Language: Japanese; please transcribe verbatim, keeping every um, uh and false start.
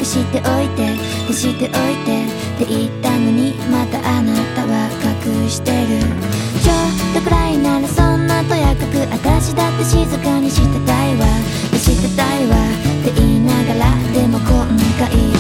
しておいて消しておいてって言ったのに、またあなたは隠してる。ちょっとくらいならそんなとやかく、私だって静かにしてたいわ、してたいわって言いながら、でも今回